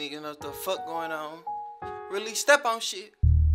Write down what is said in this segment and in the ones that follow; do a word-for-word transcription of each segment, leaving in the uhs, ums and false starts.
niggas know what the fuck going on. Really step on shit.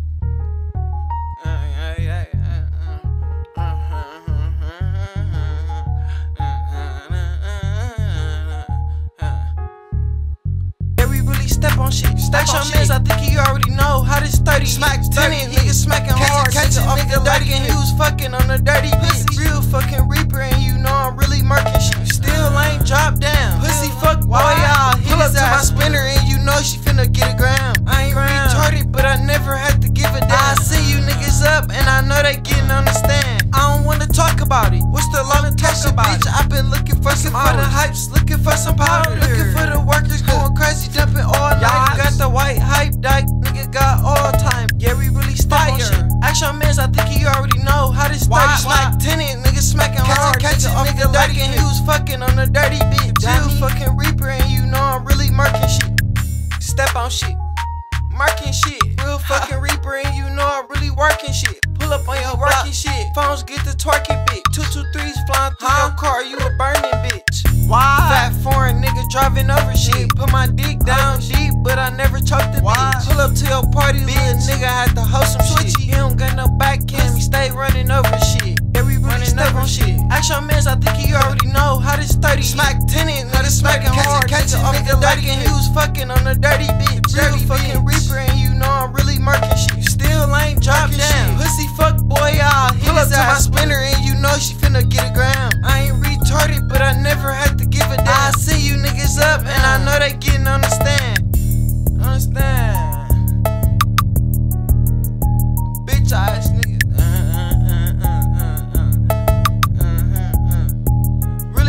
Step on shit. Step on shit. I think he already know how this thirty smack thirty niggas smacking hard. Catch a nigga dirty and he was fucking on the dirty bitch. Real fucking reaper and you know I'm really murking shit. Still ain't drop down. Pussy fuck boy, y'all. Pull up to my spinner and you know she finna get a gram. I ain't retarded, but I never had to give a damn. I see you niggas up and I know they getting on the stand. I don't wanna talk about it. What's the law to talk about it? I've been looking for some for the hypes, looking for some powder, looking for the workers going crazy, jumping all night. Got the white hype dyke, nigga got all time. Yeah, we really step on shit. Ask your mans, I think he already know how this thirty smack tenant, nigga smacking hard. Catch a nigga dirty and he was fucking on the dirty bitch. Real fucking reaper and you know I'm really murking shit. Step on shit, murking shit. Real fucking reaper and you know I'm really working shit. Pull up on your working shit. Phones get the twerking bitch. Two two threes flying through your car, you a burning bitch. Why? Fat foreign nigga driving over shit. Put my dick down deep, but I never choked the bitch. Pull up to your party, little nigga had to host some shit. He don't got no back cam, he stay running over shit. Yeah, we running step on shit. Ask your mans, I think he already know how this thirty smack tenant, nigga smacking hard. Catch a nigga dirty and he was fucking on the dirty bitch. Real fucking reaper and you know I'm really murking shit. Still ain't drop down. Pussy fuck boy, y'all. Pull up